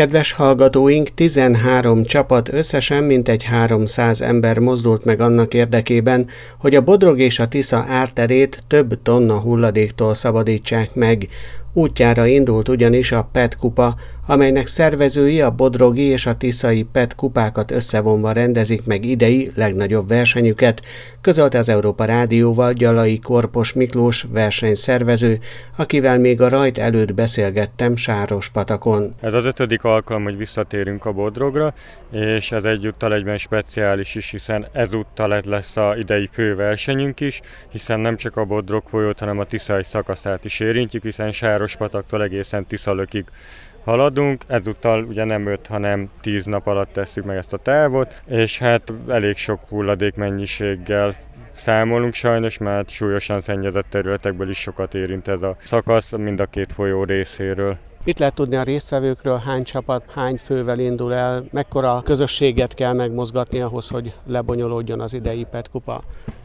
Kedves hallgatóink, 13 csapat összesen mintegy 300 ember mozdult meg annak érdekében, hogy a Bodrog és a Tisza árterét több tonna hulladéktól szabadítsák meg. Útjára indult ugyanis a PET kupa, amelynek szervezői a bodrogi és a tiszai PET kupákat összevonva rendezik meg idei legnagyobb versenyüket, közölte az Európa Rádióval Gyalai Korpos Miklós versenyszervező, akivel még a rajt előtt beszélgettem Sárospatakon. Ez az 5. alkalom, hogy visszatérünk a Bodrogra, és ez egyúttal egyben speciális is, hiszen ezúttal ez lesz az idei főversenyünk is, hiszen nem csak a Bodrog folyót, hanem a tiszai szakaszát is érintjük, hiszen Sárospataktól egészen Tiszalökig haladunk, ezúttal ugye nem 5, hanem 10 nap alatt tesszük meg ezt a távot, és hát elég sok hulladék mennyiséggel számolunk sajnos, mert súlyosan szennyezett területekből is sokat érint ez a szakasz mind a két folyó részéről. Mit lehet tudni a résztvevőkről, hány csapat, hány fővel indul el, mekkora közösséget kell megmozgatni ahhoz, hogy lebonyolódjon az idei PET kupa?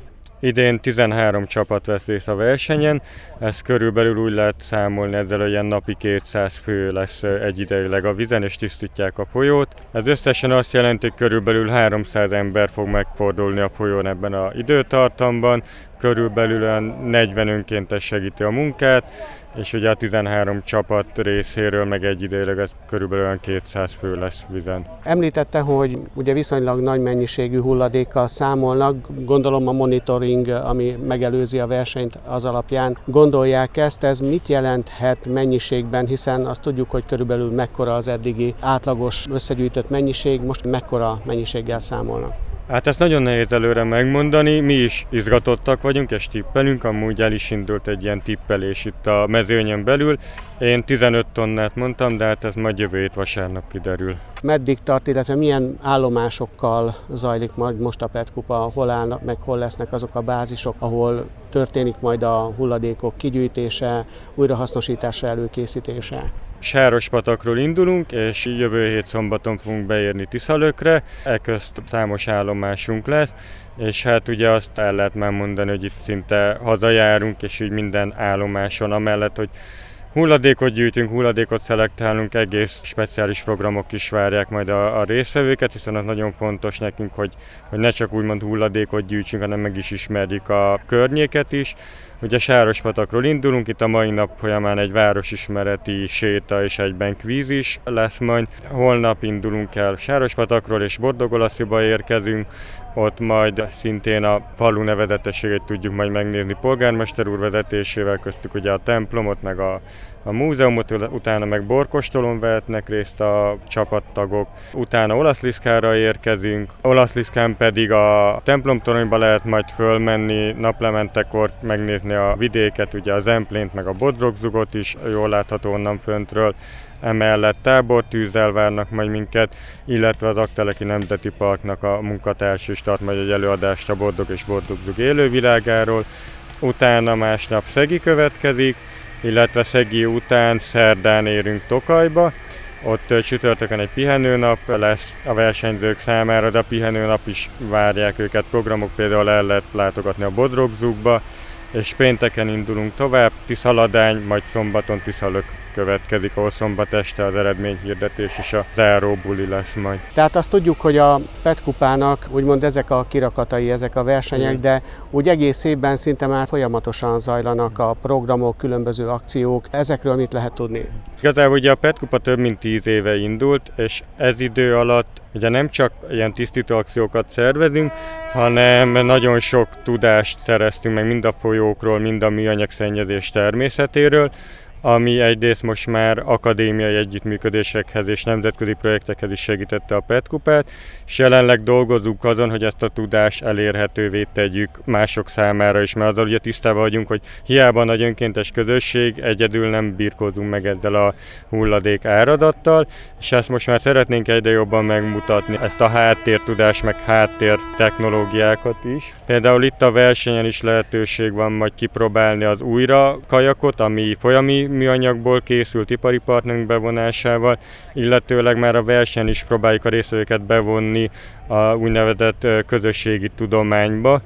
Idén 13 csapat vesz részt a versenyen, ez körülbelül úgy lehet számolni, ezzel olyan napi 200 fő lesz egyidejűleg a vizen, és tisztítják a folyót. Ez összesen azt jelenti, hogy körülbelül 300 ember fog megfordulni a folyón ebben az időtartamban, körülbelül 40 önkéntes segíti a munkát, és ugye a 13 csapat részéről meg egyidejűleg ez körülbelül 200 fő lesz vizen. Említette, hogy ugye viszonylag nagy mennyiségű hulladékkal számolnak, gondolom a monitoring, ami megelőzi a versenyt, az alapján gondolják ezt. Ez mit jelenthet mennyiségben, hiszen azt tudjuk, hogy körülbelül mekkora az eddigi átlagos összegyűjtött mennyiség, most mekkora mennyiséggel számolnak? Hát ezt nagyon nehéz előre megmondani, mi is izgatottak vagyunk és tippelünk, amúgy el is indult egy ilyen tippelés itt a mezőnyön belül. Én 15 tonnát mondtam, de hát ez majd jövő hét vasárnap kiderül. Meddig tart, illetve milyen állomásokkal zajlik majd most a PET kupa, hol állnak, meg hol lesznek azok a bázisok, ahol történik majd a hulladékok kigyűjtése, újrahasznosítása, előkészítése? Sárospatakról indulunk, és jövő hét szombaton fogunk beérni Tiszalökre, ekközt számos állomásunk lesz, és hát ugye azt el lehet már mondani, hogy itt szinte hazajárunk, és így minden állomáson, amellett, hogy hulladékot gyűjtünk, hulladékot szelektálunk, egész speciális programok is várják majd a résztvevőket, hiszen az nagyon fontos nekünk, hogy ne csak úgymond hulladékot gyűjtsünk, hanem meg is ismerjük a környéket is. Ugye Sárospatakról indulunk, itt a mai nap folyamán egy városismereti séta és egyben kvíz is lesz majd. Holnap indulunk el Sárospatakról és Bordogolasziba érkezünk, ott majd szintén a falu nevezetességét tudjuk majd megnézni polgármester úr vezetésével, köztük ugye a templomot, meg a múzeumot, utána meg borkostolón vehetnek részt a csapattagok. Utána Olaszliszkára érkezünk, Olaszliszkán pedig a templomtoronyba lehet majd fölmenni, naplementekor megnézni a vidéket, ugye a Zemplént, meg a Bodrogzugot is jól látható onnan föntről. Emellett tábortűzzel várnak majd minket, illetve az Aggteleki Nemzeti Parknak a munkatársa is tart majd egy előadást a Bodrog és Bodrogzug élővilágáról. Utána másnap Szegi következik, illetve Szegi után szerdán érünk Tokajba. Ott csütörtökön egy pihenőnap lesz a versenyzők számára, de a pihenőnap is várják őket programok, például el lehet látogatni a Bodrogzugba, és pénteken indulunk tovább, Tiszaladány, majd szombaton Tiszalök következik, ahol szombat este az eredményhirdetés és a záró buli lesz majd. Tehát azt tudjuk, hogy a PET kupának úgymond ezek a kirakatai, ezek a versenyek, de úgy egész évben szinte már folyamatosan zajlanak a programok, különböző akciók. Ezekről mit lehet tudni? Igazából ugye a PET kupa több mint 10 éve indult, és ez idő alatt ugye nem csak ilyen tisztító akciókat szervezünk, hanem nagyon sok tudást szereztünk meg mind a folyókról, mind a műanyagszennyezés természetéről, ami egyrészt most már akadémiai együttműködésekhez és nemzetközi projektekhez is segítette a PET kupát, és jelenleg dolgozunk azon, hogy ezt a tudást elérhetővé tegyük mások számára is, mert azzal ugye tisztában vagyunk, hogy hiába nagy önkéntes közösség, egyedül nem birkózunk meg ezzel a hulladék áradattal, és ezt most már szeretnénk egyre jobban megmutatni, ezt a háttértudást, meg háttér technológiákat is. Például itt a versenyen is lehetőség van majd kipróbálni az újra kajakot, ami folyami műanyagból készült ipari partnerünk bevonásával, illetőleg már a versenyen is próbáljuk a résztvevőket bevonni a úgynevezett közösségi tudományba,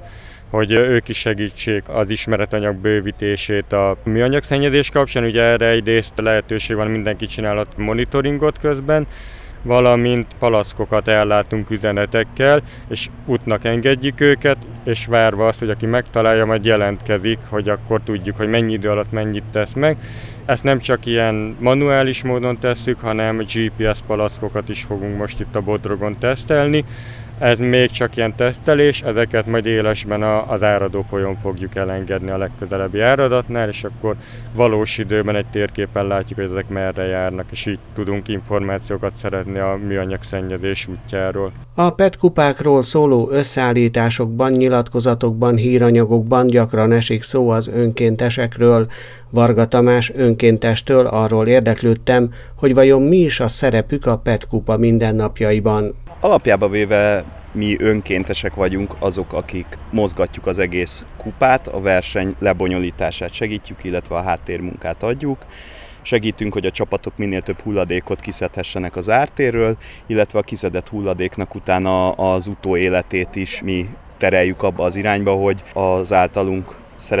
hogy ők is segítsék az ismeretanyag bővítését a műanyagszennyezés kapcsán. Ugye erre egyrészt lehetőség van, mindenki csinálhat monitoringot közben, valamint palackokat ellátunk üzenetekkel, és útnak engedjük őket, és várva azt, hogy aki megtalálja, majd jelentkezik, hogy akkor tudjuk, hogy mennyi idő alatt mennyit tesz meg. Ezt nem csak ilyen manuális módon tesszük, hanem GPS palackokat is fogunk most itt a Bodrogon tesztelni. Ez még csak ilyen tesztelés, ezeket majd élesben az áradó folyón fogjuk elengedni a legközelebbi áradatnál, és akkor valós időben egy térképen látjuk, hogy ezek merre járnak, és így tudunk információkat szerezni a műanyagszennyezés útjáról. A PET kupákról szóló összeállításokban, nyilatkozatokban, híranyagokban gyakran esik szó az önkéntesekről. Varga Tamás önkéntestől arról érdeklődtem, hogy vajon mi is a szerepük a PET kupa mindennapjaiban. Alapjában véve mi önkéntesek vagyunk, azok, akik mozgatjuk az egész kupát, a verseny lebonyolítását segítjük, illetve a háttérmunkát adjuk. Segítünk, hogy a csapatok minél több hulladékot kiszedhessenek az ártérről, illetve a kiszedett hulladéknak utána az utóéletét is mi tereljük abba az irányba, hogy az általunk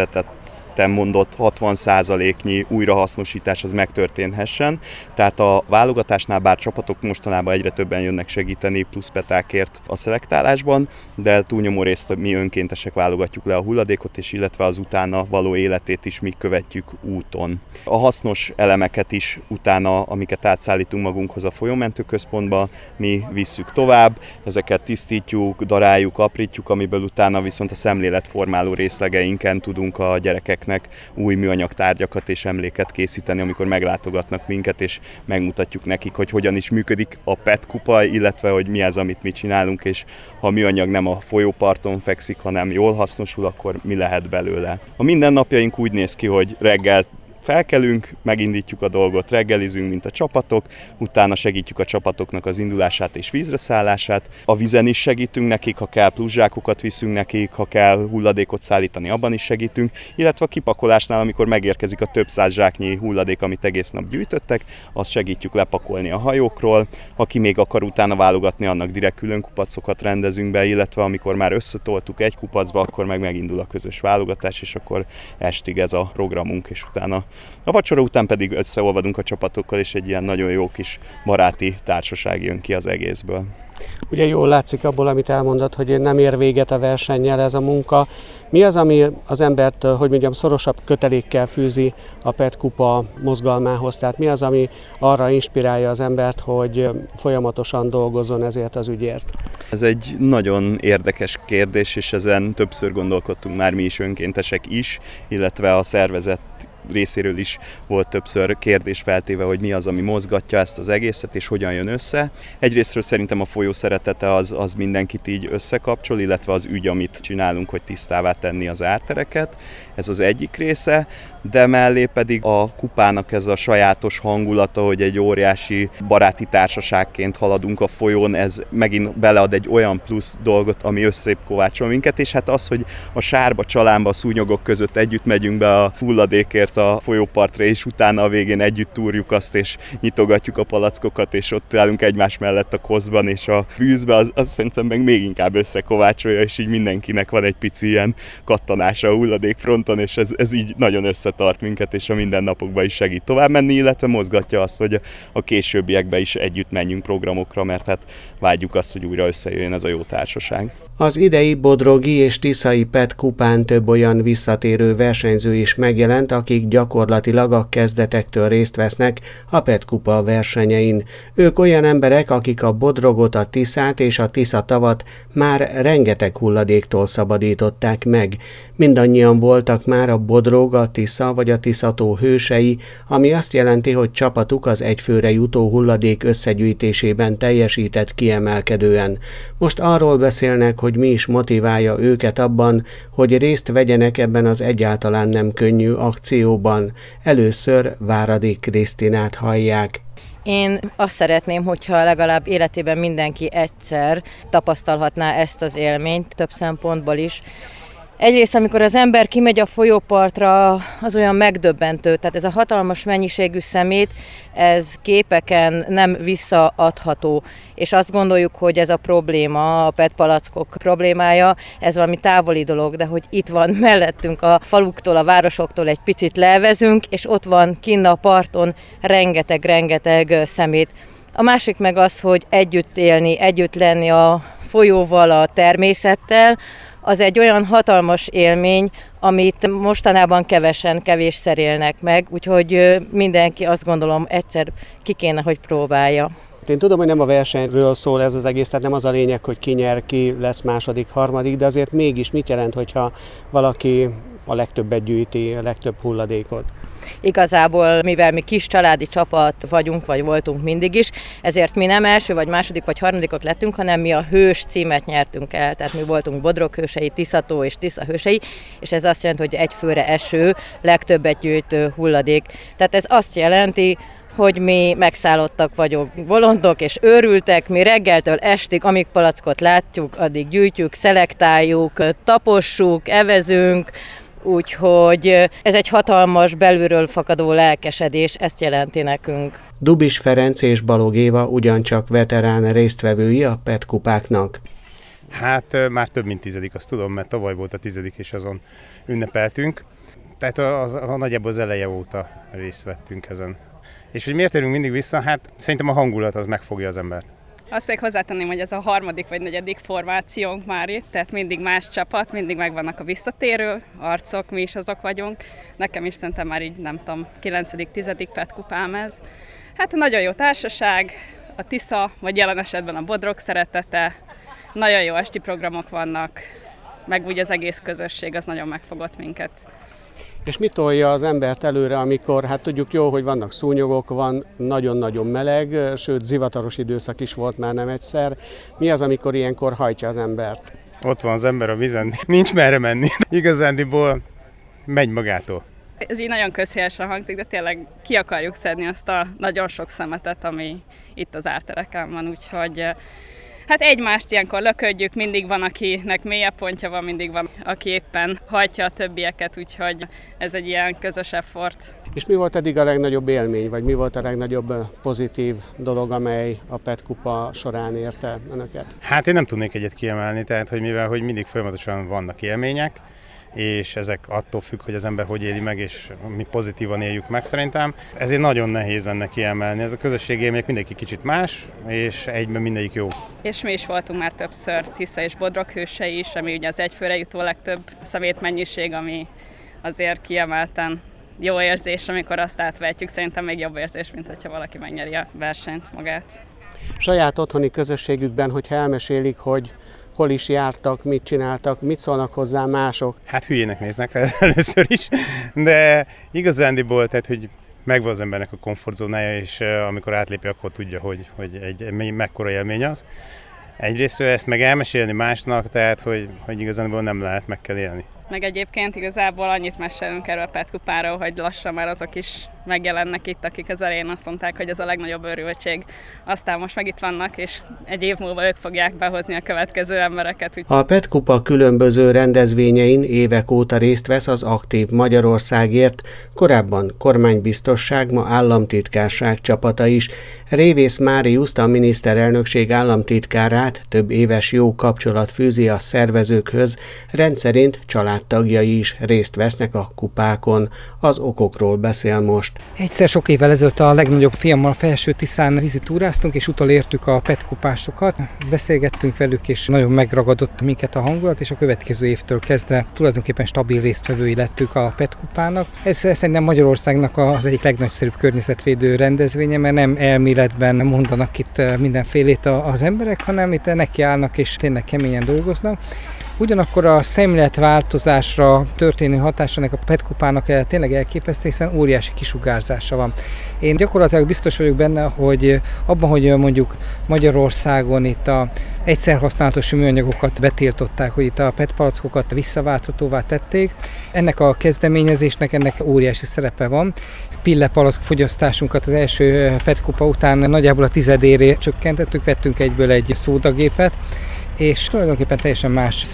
mondott 60%-nyi újrahasznosítás az megtörténhessen. Tehát a válogatásnál, bár csapatok mostanában egyre többen jönnek segíteni plusz petákért a szelektálásban, de túlnyomó részt mi önkéntesek válogatjuk le a hulladékot, és illetve az utána való életét is mi követjük úton. A hasznos elemeket is utána, amiket átszállítunk magunkhoz a folyómentőközpontba, mi visszük tovább, ezeket tisztítjuk, daráljuk, aprítjuk, amiből utána viszont a szemléletformáló részlegeinken tudunk a gyerekeknek új műanyag tárgyakat és emléket készíteni, amikor meglátogatnak minket, és megmutatjuk nekik, hogy hogyan is működik a PET kupa, illetve hogy mi az, amit mi csinálunk, és ha a műanyag nem a folyóparton fekszik, hanem jól hasznosul, akkor mi lehet belőle. A mindennapjaink úgy néz ki, hogy reggel felkelünk, megindítjuk a dolgot, reggelizünk, mint a csapatok, utána segítjük a csapatoknak az indulását és vízre szállását. A vízen is segítünk nekik, ha kell pluszsákokat viszünk nekik, ha kell hulladékot szállítani, abban is segítünk, illetve a kipakolásnál, amikor megérkezik a több száz zsáknyi hulladék, amit egész nap gyűjtöttek, azt segítjük lepakolni a hajókról. Aki még akar utána válogatni, annak direkt külön kupacokat rendezünk be, illetve amikor már összetoltuk egy kupacba, akkor megindul a közös válogatás, és akkor estig ez a programunk, és utána a vacsora után pedig összeolvadunk a csapatokkal, és egy ilyen nagyon jó kis baráti társaság jön ki az egészből. Ugye jól látszik abból, amit elmondott, hogy nem ér véget a versennyel ez a munka. Mi az, ami az embert, hogy mondjam, szorosabb kötelékkel fűzi a PET kupa mozgalmához? Tehát mi az, ami arra inspirálja az embert, hogy folyamatosan dolgozzon ezért az ügyért? Ez egy nagyon érdekes kérdés, és ezen többször gondolkodtunk már mi is önkéntesek is, illetve a szervezet részéről is volt többször kérdés feltéve, hogy mi az, ami mozgatja ezt az egészet, és hogyan jön össze. Egyrésztről szerintem a folyó szeretete az mindenkit így összekapcsol, illetve az ügy, amit csinálunk, hogy tisztává tenni az ártereket. Ez az egyik része, de mellé pedig a kupának ez a sajátos hangulata, hogy egy óriási baráti társaságként haladunk a folyón, ez megint belead egy olyan plusz dolgot, ami összép kovácsol minket, és hát az, hogy a sárba, csalánba, a szúnyogok között együtt megyünk be a hulladékért a folyópartra, és utána a végén együtt túrjuk azt, és nyitogatjuk a palackokat, és ott állunk egymás mellett a koszban, és a bűzbe, az szerintem meg még inkább összekovácsolja, és így mindenkinek van egy pici ilyen kattanása a hulladékfronton, és ez így nagyon összetart minket, és a mindennapokban is segít tovább menni, illetve mozgatja azt, hogy a későbbiekben is együtt menjünk programokra, mert hát vágyjuk azt, hogy újra összejöjjön ez a jó társaság. Az idei bodrogi és tiszai PET kupán több olyan visszatérő versenyző is megjelent, akik gyakorlatilag a kezdetektől részt vesznek a PET kupa versenyein. Ők olyan emberek, akik a Bodrogot, a Tiszát és a Tisza-tavat már rengeteg hulladéktól szabadították meg. Mindannyian voltak már a Bodrog, a Tisza vagy a Tiszató hősei, ami azt jelenti, hogy csapatuk az egyfőre jutó hulladék összegyűjtésében teljesített kiemelkedően. Most arról beszélnek, hogy mi is motiválja őket abban, hogy részt vegyenek ebben az egyáltalán nem könnyű akcióban. Először Váradi Krisztinát hallják. Én azt szeretném, hogyha legalább életében mindenki egyszer tapasztalhatná ezt az élményt, több szempontból is. Egyrészt, amikor az ember kimegy a folyópartra, az olyan megdöbbentő, tehát ez a hatalmas mennyiségű szemét, ez képeken nem visszaadható, és azt gondoljuk, hogy ez a probléma, a PET palackok problémája, ez valami távoli dolog, de hogy itt van mellettünk a faluktól, a városoktól egy picit levezünk, és ott van kinn a parton rengeteg szemét. A másik meg az, hogy együtt élni, együtt lenni a folyóval, a természettel, az egy olyan hatalmas élmény, amit mostanában kevésszer élnek meg, úgyhogy mindenki azt gondolom egyszer ki kéne, hogy próbálja. Én tudom, hogy nem a versenyről szól ez az egész, tehát nem az a lényeg, hogy ki nyer, ki lesz második, harmadik, de azért mégis mit jelent, hogyha valaki a legtöbbet gyűjti, a legtöbb hulladékot? Igazából, mivel mi kis családi csapat vagyunk, vagy voltunk mindig is, ezért mi nem első, vagy második, vagy harmadikok lettünk, hanem mi a hős címet nyertünk el. Tehát mi voltunk Bodrog hősei, Tiszató és Tisza hősei, és ez azt jelenti, hogy egy főre eső, legtöbbet gyűjtő hulladék. Tehát ez azt jelenti, hogy mi megszállottak vagyunk, bolondok és őrültek, mi reggeltől estig, amíg palackot látjuk, addig gyűjtjük, szelektáljuk, tapossuk, evezünk, úgyhogy ez egy hatalmas, belülről fakadó lelkesedés, ezt jelenti nekünk. Dubis Ferenc és Balog Éva ugyancsak veterán résztvevői a PET kupáknak. Hát már több mint 10, azt tudom, mert tavaly volt a 10. és azon ünnepeltünk. Tehát nagyjából az eleje óta részt vettünk ezen. És hogy miért érünk mindig vissza? Hát szerintem a hangulat az megfogja az embert. Azt még hozzátenném, hogy ez a 3. vagy 4. formációnk már itt, tehát mindig más csapat, mindig megvannak a visszatérő arcok, mi is azok vagyunk. Nekem is szerintem már így, nem tudom, 9.-10. PET kupám ez. Hát nagyon jó társaság, a Tisza, vagy jelen esetben a Bodrog szeretete, nagyon jó esti programok vannak, meg úgy az egész közösség, az nagyon megfogott minket. És mit tolja az embert előre, amikor, hát tudjuk jó, hogy vannak szúnyogok, van nagyon-nagyon meleg, sőt zivataros időszak is volt már nem egyszer. Mi az, amikor ilyenkor hajtja az embert? Ott van az ember a vízen, nincs merre menni. Igazándiból megy magától. Ez így nagyon közhelyesen hangzik, de tényleg ki akarjuk szedni azt a nagyon sok szemetet, ami itt az ártereken van, úgyhogy hát egymást ilyenkor löködjük, mindig van, akinek mélyebb pontja van, mindig van, aki éppen hajtja a többieket, úgyhogy ez egy ilyen közös effort. És mi volt eddig a legnagyobb élmény, vagy mi volt a legnagyobb pozitív dolog, amely a PET kupa során érte önöket? Hát én nem tudnék egyet kiemelni, tehát hogy mivel hogy mindig folyamatosan vannak élmények, és ezek attól függ, hogy az ember hogy éli meg, és mi pozitívan éljük meg szerintem. Ezért nagyon nehéz lenne kiemelni. Ez a közösségi élmények mindenki kicsit más, és egyben mindegyik jó. És mi is voltunk már többször Tisza és Bodrog hősei is, ami ugye az egyfőre jutó legtöbb szemétmennyiség, ami azért kiemelten jó érzés, amikor azt átvehetjük. Szerintem még jobb érzés, mint hogyha valaki megnyeri a versenyt magát. Saját otthoni közösségükben, hogyha elmesélik, hogy hol is jártak, mit csináltak, mit szólnak hozzá mások? Hát hülyének néznek először is, de igazándiból, tehát, hogy megvan az embernek a komfortzónája, és amikor átlépi, akkor tudja, hogy egy mekkora élmény az. Egyrészt ezt meg elmesélni másnak, tehát, hogy igazándiból nem lehet, meg kell élni. Meg egyébként igazából annyit mesélünk erről a PET kupáról, hogy lassan már azok is megjelennek itt, akik az elején azt mondták, hogy ez a legnagyobb örültség. Aztán most meg itt vannak, és egy év múlva ők fogják behozni a következő embereket. A PET kupa különböző rendezvényein évek óta részt vesz az Aktív Magyarországért, korábban kormánybiztosság, ma államtitkárság csapata is. Révész Máriuszt, a miniszterelnökség államtitkárát több éves jó kapcsolat fűzi a szervezőkhöz, rendszerint családtagjai is részt vesznek a kupákon. Az okokról beszél most. Egyszer sok évvel ezelőtt a legnagyobb fiammal Felső-Tiszán vízitúráztunk, és utolértük a PET kupásokat. Beszélgettünk velük, és nagyon megragadott minket a hangulat, és a következő évtől kezdve tulajdonképpen stabil résztvevői lettük a PET kupának. Ez szerintem Magyarországnak az egyik legnagyszerűbb környezetvédő rendezvénye, mert nem elméletben mondanak itt mindenfélét az emberek, hanem itt nekiállnak és tényleg keményen dolgoznak. Ugyanakkor a szemléletváltozásra történő hatása ennek a PET kupának tényleg elképesztő, hiszen óriási kisugárzása van. Én gyakorlatilag biztos vagyok benne, hogy abban, hogy mondjuk Magyarországon itt a egyszer használatos műanyagokat betiltották, hogy itt a PET palackokat visszaválthatóvá tették, ennek a kezdeményezésnek ennek óriási szerepe van. Pillepalack fogyasztásunkat az első PET kupa után nagyjából a 10-ére csökkentettük, vettünk egyből egy szódagépet, és tulajdonképpen teljesen más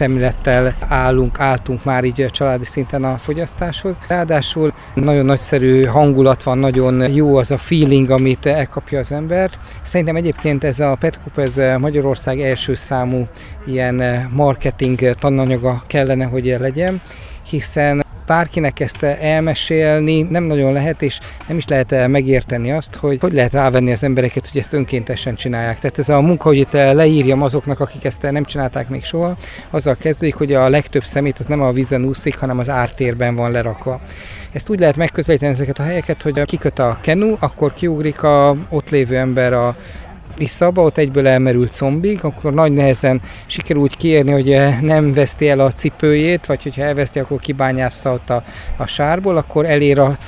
szemlélettel álltunk már így családi szinten a fogyasztáshoz. Ráadásul nagyon nagyszerű hangulat van, nagyon jó az a feeling, amit elkapja az ember. Szerintem egyébként ez a PetCup, ez Magyarország első számú ilyen marketing tananyaga kellene, hogy legyen, hiszen bárkinek ezt elmesélni nem nagyon lehet, és nem is lehet megérteni azt, hogy lehet rávenni az embereket, hogy ezt önkéntesen csinálják. Tehát ez a munka, hogy itt leírjam azoknak, akik ezt nem csinálták még soha, azzal kezdődik, hogy a legtöbb szemét az nem a vízen úszik, hanem az ártérben van lerakva. Ezt úgy lehet megközelíteni ezeket a helyeket, hogy kiköt a kenu, akkor kiugrik a ott lévő ember a Tiszába, ott egyből elmerült combig, akkor nagy nehezen sikerül úgy kiérni, hogy nem veszti el a cipőjét, vagy hogyha elveszti, akkor kibányásza ott a sárból, akkor elér a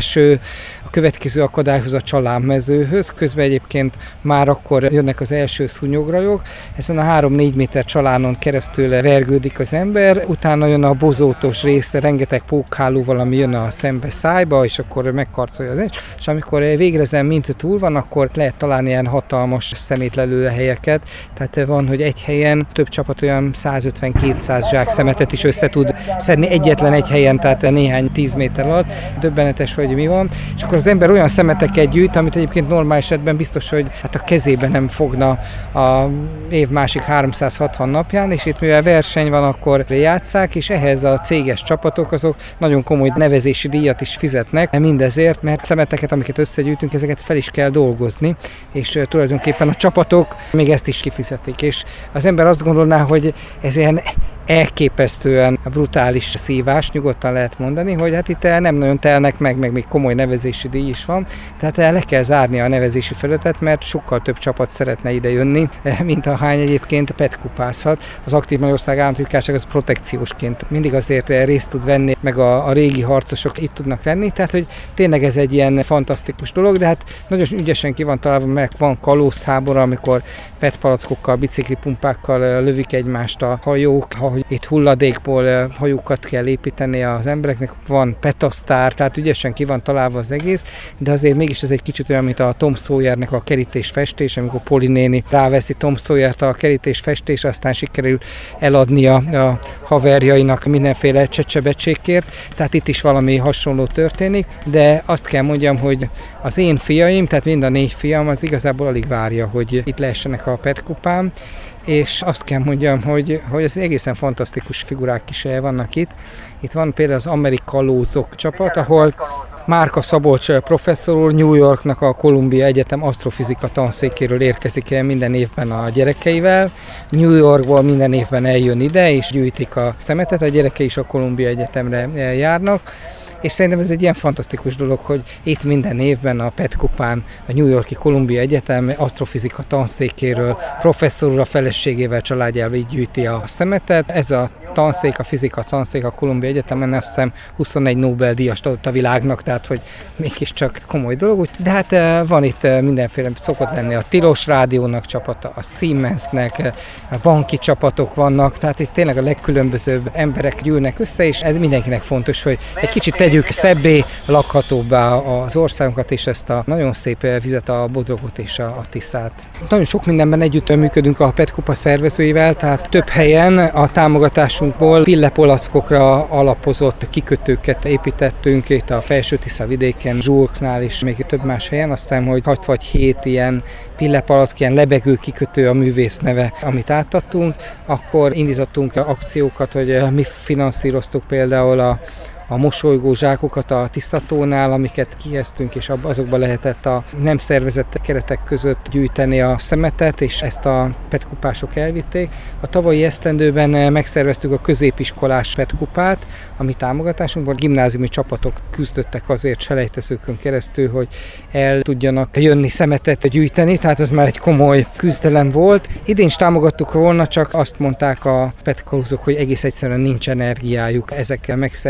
következő akadályhoz, a csalánmezőhöz, közben egyébként már akkor jönnek az első szúnyograjok, ezen a 3-4 méter csalánon keresztül vergődik az ember, utána jön a bozótos része, rengeteg pókhálóval, ami jön a szembe szájba, és akkor megkarcolja az és amikor végre ezen mint túl van, akkor lehet találni ilyen hatalmas szemétlelő helyeket, tehát van, hogy egy helyen több csapat olyan 150-200 zsák szemetet is össze tud szedni egyetlen egy helyen, tehát néhány 10 méter alatt. Döbbenetes, hogy mi van. És akkor az ember olyan szemeteket gyűjt, amit egyébként normál esetben biztos, hogy hát a kezében nem fogna a év másik 360 napján, és itt mivel verseny van, akkor játsszák, és ehhez a céges csapatok azok nagyon komoly nevezési díjat is fizetnek, mindezért, mert szemeteket, amiket összegyűjtünk, ezeket fel is kell dolgozni, és tulajdonképpen a csapatok még ezt is kifizetik, és az ember azt gondolná, hogy ez ilyen elképesztően brutális szívás, nyugodtan lehet mondani, hogy hát itt nem nagyon telnek meg még komoly nevezési díj is van, tehát le kell zárni a nevezési felületet, mert sokkal több csapat szeretne ide jönni, mint ahány egyébként petkupázhat. Az Aktív Magyarország Államtitkárság az protekciósként mindig azért részt tud venni, meg a régi harcosok itt tudnak lenni, tehát hogy tényleg ez egy ilyen fantasztikus dolog, de hát nagyon ügyesen ki van találva, meg van kalózháború, amikor petpalackokkal, biciklipumpákkal lövik egymást a hajók, hogy itt hulladékból hajókat kell építeni az embereknek, van petasztár, tehát ügyesen ki van találva az egész, de azért mégis ez egy kicsit olyan, mint a Tom Sawyernek a kerítésfestés, amikor Polly néni ráveszi Tom Sawyert a kerítésfestés, aztán sikerül eladnia a haverjainak mindenféle csecsebecsékért, tehát itt is valami hasonló történik, de azt kell mondjam, hogy az én fiaim, tehát mind a 4 fiam, az igazából alig várja, hogy itt lehessenek a petkupám, és azt kell mondjam, hogy az egészen fantasztikus figurák is vannak itt. Itt van például az Amerikalózok csapat, ahol Márka Szabolcs professzor úr New Yorknak a Columbia Egyetem asztrofizika tanszékéről érkezik el minden évben a gyerekeivel. New Yorkból minden évben eljön ide, és gyűjtik a szemetet, a gyerekei is a Columbia Egyetemre járnak. És szerintem ez egy ilyen fantasztikus dolog, hogy itt minden évben a petkupán a New York-i Columbia Egyetem asztrofizika tanszékéről professzor úr a feleségével, családjával így gyűjti a szemetet. Ez a tanszék, a fizika tanszék a Columbia Egyetemen azt hiszem 21 Nobel-díjast adott a világnak, tehát hogy mégiscsak komoly dolog. De hát van itt mindenféle, szokott lenni a Tilos Rádiónak csapata, a Siemensnek, a banki csapatok vannak, tehát itt tényleg a legkülönbözőbb emberek gyűlnek össze, és ez mindenkinek fontos, hogy egy kicsit tegyük szebbé, lakhatóbbá az országunkat, és ezt a nagyon szép vizet, a Bodrogot és a Tiszát. Nagyon sok mindenben együtt működünk a petkupa szervezőivel, tehát több helyen a támogatásunkból pillepolackokra alapozott kikötőket építettünk, itt a Felső-Tisza vidéken, Zsurknál is, még több más helyen, azt hiszem, hogy 6 vagy 7 ilyen pillepalack, ilyen lebegő kikötő a művész neve, amit átadtunk. Akkor indítottunk akciókat, hogy mi finanszíroztuk például a mosolygó zsákokat a Tiszatónál, amiket kiheztünk, és azokban lehetett a nem szervezett keretek között gyűjteni a szemetet, és ezt a petkupások elvitték. A tavalyi esztendőben megszerveztük a középiskolás petkupát, ami támogatásunkban gimnáziumi csapatok küzdöttek azért selejtezőkön keresztül, hogy el tudjanak jönni szemetet gyűjteni, tehát ez már egy komoly küzdelem volt. Idén is támogattuk volna, csak azt mondták a petkalózok, hogy egész egyszerűen nincs energiájuk ezekkel megszervezésére,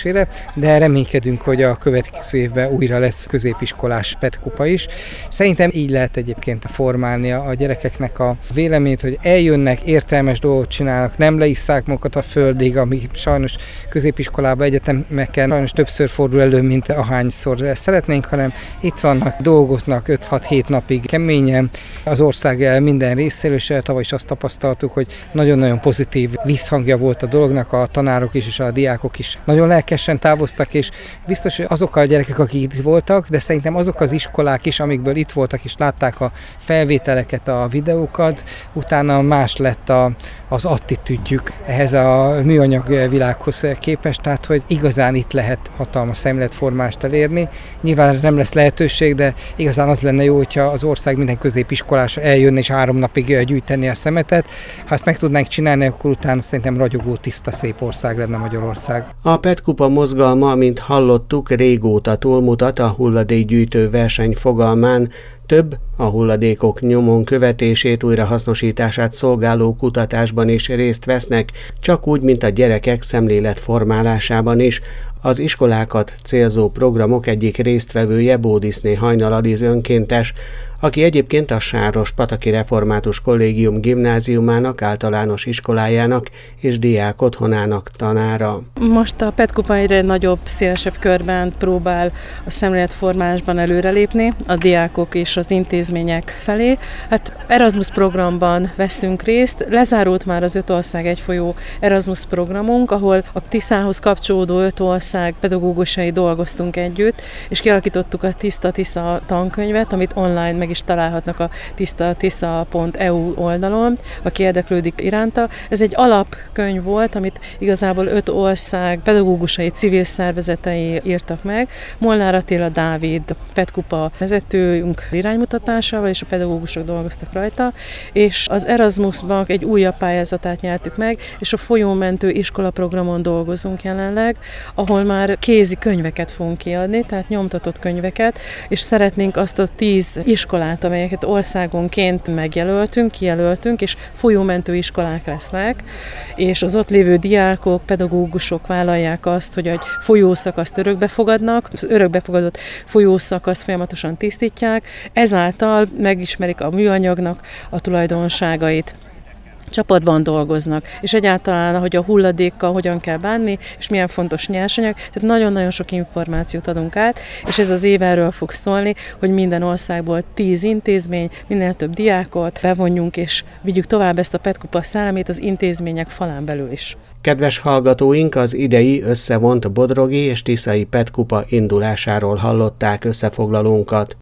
rendezésére, de reménykedünk, hogy a következő évben újra lesz középiskolás petkupa is. Szerintem így lehet egyébként formálni a gyerekeknek a véleményt, hogy eljönnek, értelmes dolgot csinálnak, nem leisszák magukat a földig, ami sajnos középiskolában, egyetemeken sajnos többször fordul elő, mint ahányszor szeretnénk, hanem itt vannak, dolgoznak 5-6-7 napig keményen az ország minden részéről, és tavaly is azt tapasztaltuk, hogy nagyon-nagyon pozitív visszhangja volt a dolognak, a tanárok is és a diákok is nagyon lelkesen távoztak, és biztos, hogy azok a gyerekek, akik itt voltak, de szerintem azok az iskolák is, amikből itt voltak és látták a felvételeket, a videókat, utána más lett az attitűdjük ehhez a műanyag világhoz képest, tehát hogy igazán itt lehet hatalmas szemléletformást elérni. Nyilván nem lesz lehetőség, de igazán az lenne jó, hogyha az ország minden középiskolás eljönne és 3 napig gyűjteni a szemetet. Ha ezt meg tudnánk csinálni, akkor utána szerintem ragyogó, tiszta, szép ország lenne Magyarország. A petkupa mozgalma, mint hallottuk, régóta túlmutat a hulladékgyűjtő verseny fogalmán, több a hulladékok nyomon követését, újrahasznosítását szolgáló kutatásban is részt vesznek, csak úgy, mint a gyerekek szemléletformálásában is. Az iskolákat célzó programok egyik résztvevője Bódiszné Hajnal Aliz önkéntes, aki egyébként a Sárospataki Református Kollégium gimnáziumának, általános iskolájának és diák otthonának tanára. Most a petkupa egyre nagyobb, szélesebb körben próbál a szemléletformálásban előrelépni, a diákok és az intézmények felé. Hát Erasmus programban veszünk részt, lezárult már az 5 ország egyfolyó Erasmus programunk, ahol a Tiszához kapcsolódó 5 ország pedagógusai dolgoztunk együtt, és kialakítottuk a Tiszta Tisza tankönyvet, amit online meg is találhatnak a tisztatisza.eu oldalon, aki érdeklődik iránta. Ez egy alapkönyv volt, amit igazából 5 ország pedagógusai, civil szervezetei írtak meg. Molnár Attila Dávid petkupa vezetőünk iránymutatásával, és a pedagógusok dolgoztak rajta, és az Erasmusban egy újabb pályázatát nyertük meg, és a folyómentő iskolaprogramon dolgozunk jelenleg, ahol már kézi könyveket fogunk kiadni, tehát nyomtatott könyveket, és szeretnénk azt a 10 iskolát, amelyeket országonként kijelöltünk, és folyómentő iskolák lesznek, és az ott lévő diákok, pedagógusok vállalják azt, hogy egy folyószakaszt örökbefogadnak, az örökbefogadott folyószakaszt folyamatosan tisztítják, ezáltal megismerik a műanyagnak a tulajdonságait. Csapatban dolgoznak, és egyáltalán, hogy a hulladékkal hogyan kell bánni, és milyen fontos nyersanyag. Tehát nagyon-nagyon sok információt adunk át, és ez az év erről fog szólni, hogy minden országból 10 intézmény, minél több diákot bevonjunk, és vigyük tovább ezt a petkupa szellemét az intézmények falán belül is. Kedves hallgatóink, az idei összevont bodrogi és tiszai petkupa indulásáról hallották összefoglalónkat.